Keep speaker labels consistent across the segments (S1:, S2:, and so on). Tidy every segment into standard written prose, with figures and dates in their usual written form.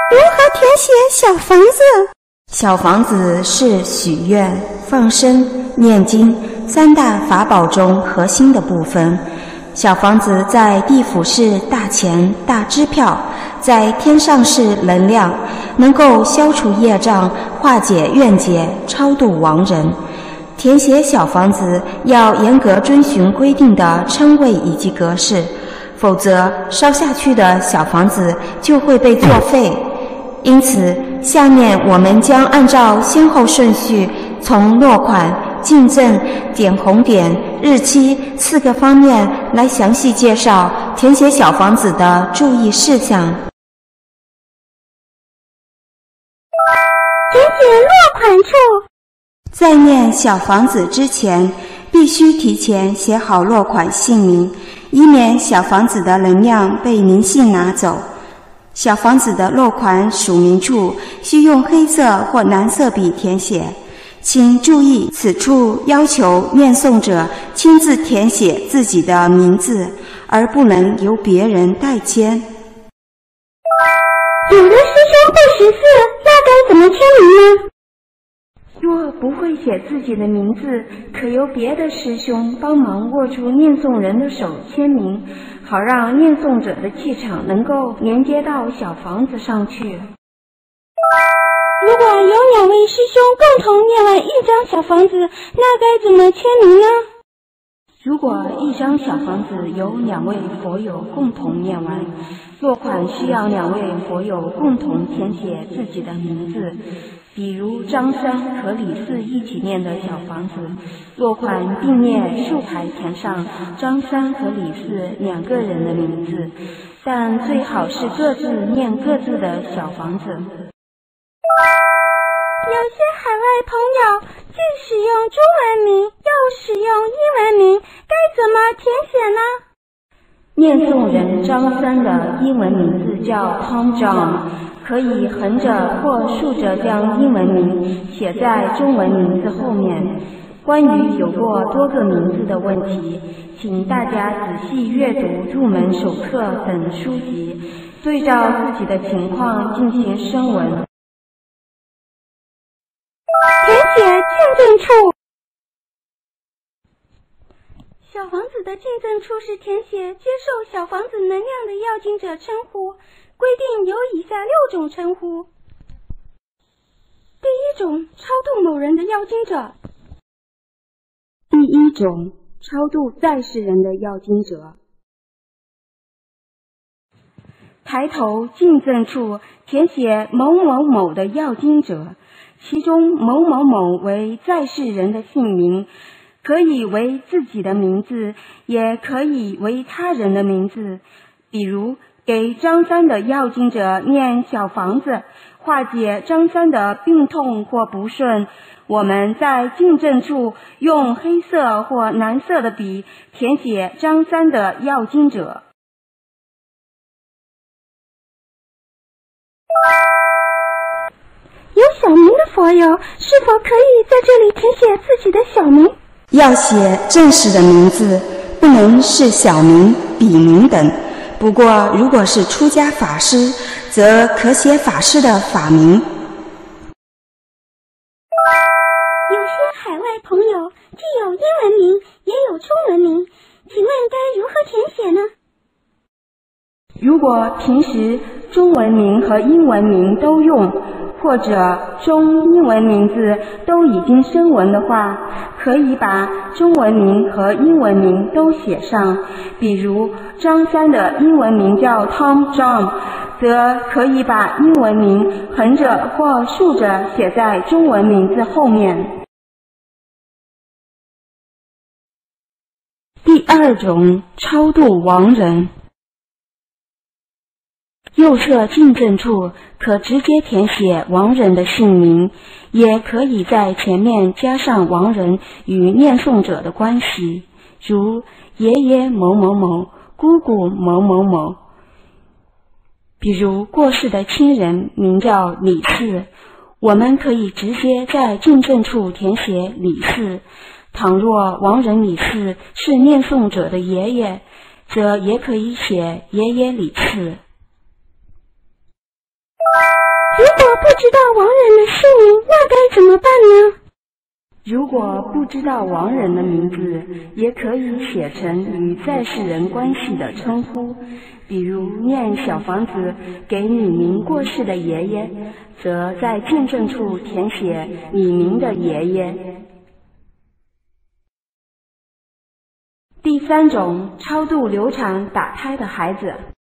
S1: 如何填写小房子？
S2: 小房子是许愿、放生、念经三大法宝中核心的部分。小房子在地府是大钱、大支票，在天上是能量，能够消除业障、化解怨结、超度亡人。填写小房子要严格遵循规定的称谓以及格式，否则烧下去的小房子就会被作废。因此，下面我们将按照先后顺序，从落款、进赠、点红点、日期4个方面来详细介绍填写小房子的注意事项。
S1: 填写落款处，
S2: 在念小房子之前，必须提前写好落款姓名，以免小房子的能量被灵性拿走。小房子的落款署名处需用黑色或蓝色笔填写，请注意此处要求念诵者亲自填写自己的名字，而不能由别人代签。
S1: 有的师兄不识字，那该怎么签名呢？
S2: 若不会写自己的名字，可由别的师兄帮忙握住念诵人的手签名，好让念诵者的气场能够连接到小房子上去。
S1: 如果有2位师兄共同念完一张小房子，那该怎么签名呢？
S2: 如果一张小房子由2位佛友共同念完，落款需要2位佛友共同填写自己的名字。比如张三和李四一起念的小房子，落款并列竖排填上张三和李四2个人的名字，但最好是各自念各自的小房子。
S1: 有些海外朋友既使用中文名又使用英文名，该怎么填写呢？
S2: 念诵人张三的英文名字叫 Tom John， 可以横着或竖着将英文名写在中文名字后面。关于有过多个名字的问题，请大家仔细阅读入门手册等书籍，对照自己的情况进行声文。
S1: 填写进赠处，小房子的进赠处是填写接受小房子能量的要经者称呼，规定有以下6种称呼。第1种，超度某人的要经者。
S2: 第1种，超度在世人的要经者。抬头进赠处填写某某某的要经者，其中某某某为在世人的姓名，可以为自己的名字，也可以为他人的名字。比如给张三的要经者念小房子，化解张三的病痛或不顺，我们在进赠处用黑色或蓝色的笔填写张三的要经者。
S1: 有小名的佛友是否可以在这里填写自己的小名？
S2: 要写正式的名字，不能是小名、笔名等。不过如果是出家法师，则可写法师的法名。
S1: 有些海外朋友既有英文名也有中文名，请问该如何填写呢？
S2: 如果平时中文名和英文名都用，或者中英文名字都已经声文的话，可以把中文名和英文名都写上。比如张三的英文名叫 Tom John， 则可以把英文名横着或竖着写在中文名字后面。第2种，超度亡人。右侧进赠处可直接填写亡人的姓名，也可以在前面加上亡人与念诵者的关系，如爷爷某某某、姑姑某某某。比如过世的亲人名叫李四，我们可以直接在进赠处填写李四。倘若亡人李四是念诵者的爷爷，则也可以写爷爷李四。
S1: 不知道亡人的姓名，那该怎么办呢？
S2: 如果不知道亡人的名字，也可以写成与在世人关系的称呼，比如念小房子给拟名过世的爷爷，则在见证处填写拟名的爷爷。第3种，超度流产打胎的孩子。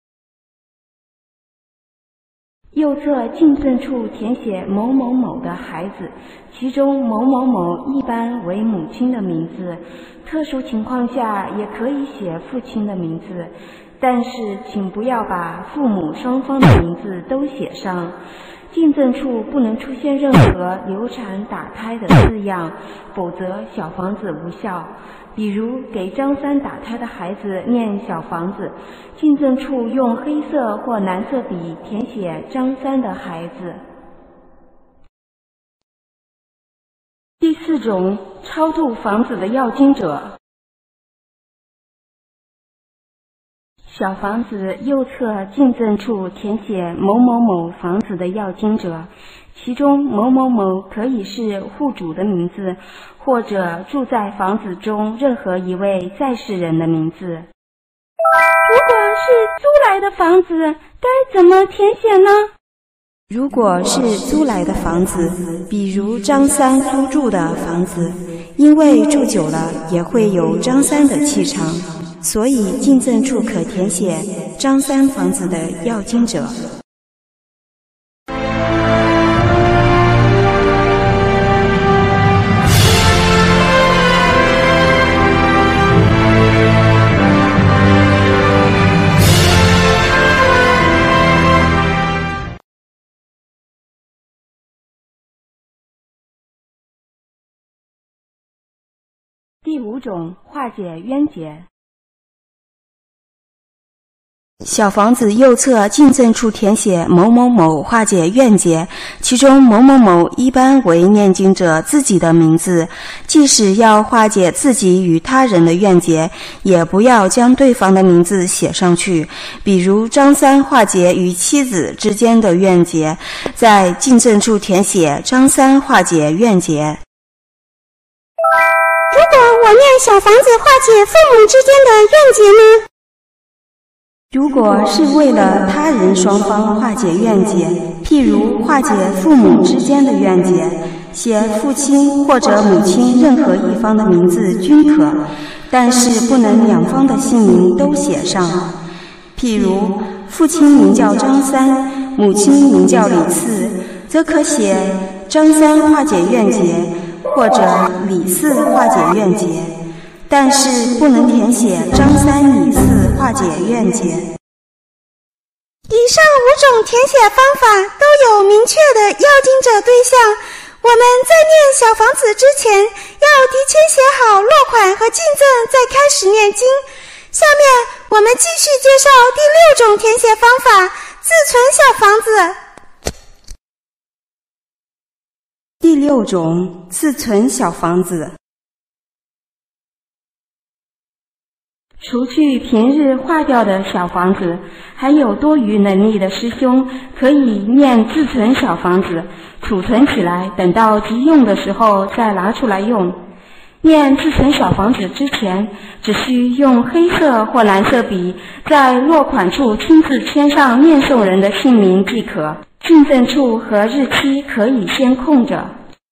S2: 右侧进赠处填写某某某的孩子，其中某某某一般为母亲的名字，特殊情况下也可以写父亲的名字，但是请不要把父母双方的名字都写上。进赠处不能出现任何流产打胎的字样，否则小房子无效。比如给张三打胎的孩子念小房子，进赠处用黑色或蓝色笔填写张三的孩子。第4种，超度房子的要经者。小房子右侧进赠处填写某某某房子的要经者，其中某某某可以是户主的名字，或者住在房子中任何一位在世人的名字。
S1: 如果是租来的房子，该怎么填写呢？
S2: 如果是租来的房子，比如张三租住的房子，因为住久了也会有张三的气场，所以进赠处可填写张三房子的要经者。第5种，化解冤结。小房子右侧进赠处填写某某某化解怨结，其中某某某一般为念经者自己的名字，即使要化解自己与他人的怨结，也不要将对方的名字写上去。比如张三化解与妻子之间的怨结，在进赠处填写张三化解怨结。
S1: 如果我念小房子化解父母之间的怨结呢？
S2: 如果是为了他人双方化解怨结，譬如化解父母之间的怨结，写父亲或者母亲任何一方的名字均可，但是不能两方的姓名都写上。譬如父亲名叫张三，母亲名叫李四，则可写张三化解怨结，或者李四化解怨结，但是不能填写张三李四化解怨结。
S1: 以上5种填写方法都有明确的要经者对象，我们在念小房子之前要提前写好落款和进赠，再开始念经。下面我们继续介绍第6种填写方法，自存小房子。
S2: 第6种，自存小房子。除去平日化掉的小房子，还有多余能力的师兄可以念自存小房子，储存起来，等到急用的时候再拿出来用。念自存小房子之前，只需用黑色或蓝色笔在落款处亲自签上念诵人的姓名即可，进赠处和日期可以先空着。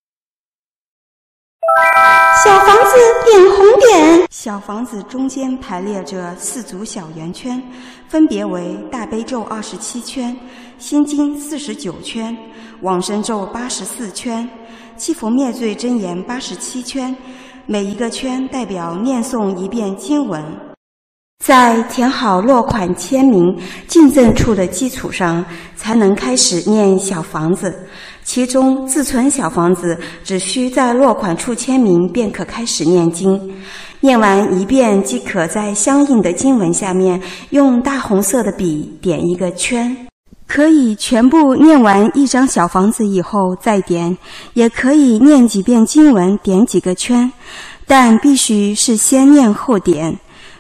S1: 小房子点红点。
S2: 小房子中间排列着4组小圆圈，分别为大悲咒27圈、心经49圈、往生咒84圈、七佛灭罪真言87圈，每一个圈代表念诵一遍经文。在填好落款签名进赠处的基础上，才能开始念小房子。其中自存小房子只需在落款处签名便可开始念经，念完一遍即可在相应的经文下面用大红色的笔点一个圈。可以全部念完一张小房子以后再点，也可以念几遍经文点几个圈，但必须是先念后点。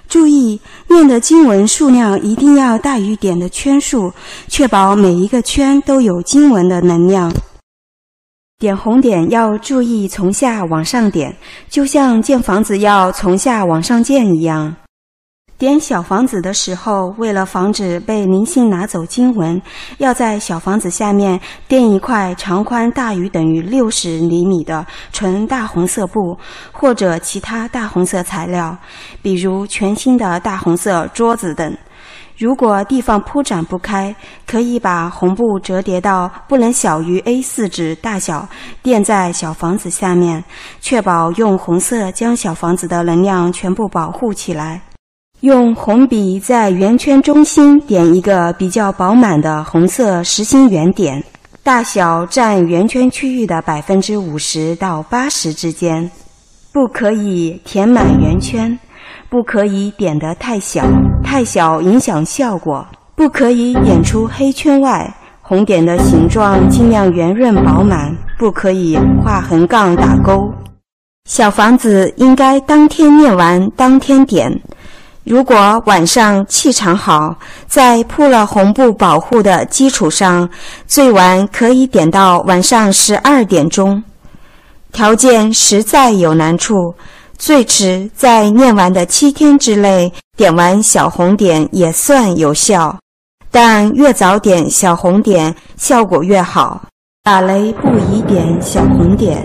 S2: 注意，念的经文数量一定要大于点的圈数，确保每一个圈都有经文的能量。点红点要注意从下往上点，就像建房子要从下往上建一样。点小房子的时候，为了防止被灵性拿走经文，要在小房子下面垫一块长宽大于等于60厘米的纯大红色布，或者其他大红色材料，比如全新的大红色桌子等。如果地方铺展不开，可以把红布折叠到不能小于 A4 纸大小，垫在小房子下面，确保用红色将小房子的能量全部保护起来。用红笔在圆圈中心点一个比较饱满的红色实心圆点，大小占圆圈区域的50%到80%之间，不可以填满圆圈，不可以点得太小，太小影响效果，不可以点出黑圈外，红点的形状尽量圆润饱满，不可以画横杠打勾。小房子应该当天念完当天点。如果晚上气场好，在铺了红布保护的基础上，最晚可以点到晚上12点钟。条件实在有难处，最迟在念完的7天之内点完小红点也算有效，但越早点小红点效果越好。打雷不宜点小红点。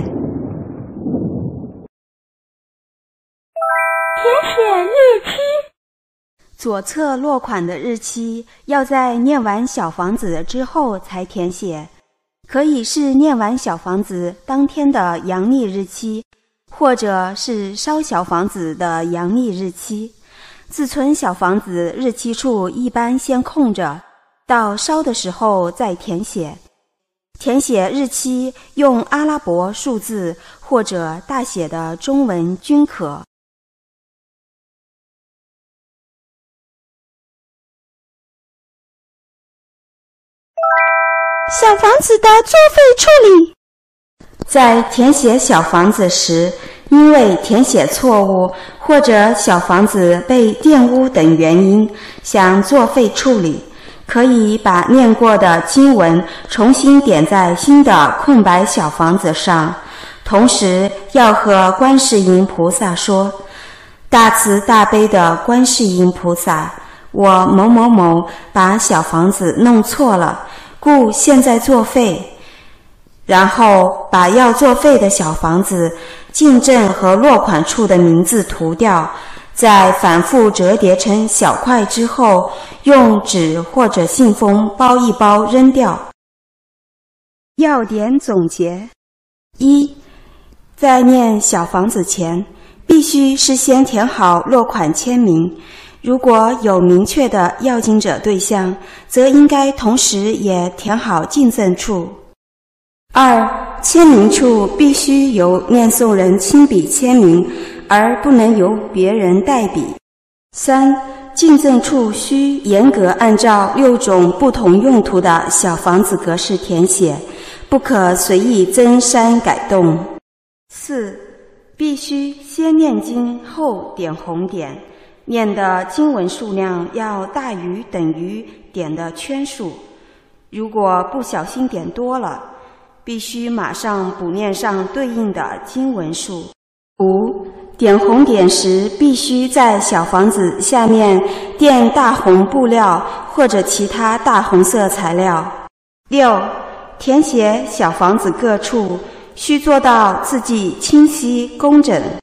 S1: 填写日期。
S2: 左侧落款的日期要在念完小房子之后才填写，可以是念完小房子当天的阳历日期，或者是烧小房子的阳历日期。自存小房子日期处一般先空着，到烧的时候再填写。填写日期用阿拉伯数字或者大写的中文均可。
S1: 小房子的作废处理。
S2: 在填写小房子时，因为填写错误或者小房子被玷污等原因，想作废处理，可以把念过的经文重新点在新的空白小房子上，同时要和观世音菩萨说：大慈大悲的观世音菩萨，我某某某把小房子弄错了，故现在作废。然后把要作废的小房子进正和落款处的名字涂掉，再反复折叠成小块之后，用纸或者信封包一包扔掉。要点总结： 1. 在念小房子前，必须事先填好落款签名。如果有明确的要经者对象，则应该同时也填好进赠处。2. 签名处必须由念诵人亲笔签名，而不能由别人代笔。3. 进赠处需严格按照6种不同用途的小房子格式填写，不可随意增删改动。4. 必须先念经后点红点，念的经文数量要大于等于点的圈数。如果不小心点多了，必须马上补念上对应的经文数。5. 点红点时必须在小房子下面垫大红布料或者其他大红色材料。6. 填写小房子各处需做到字迹清晰工整。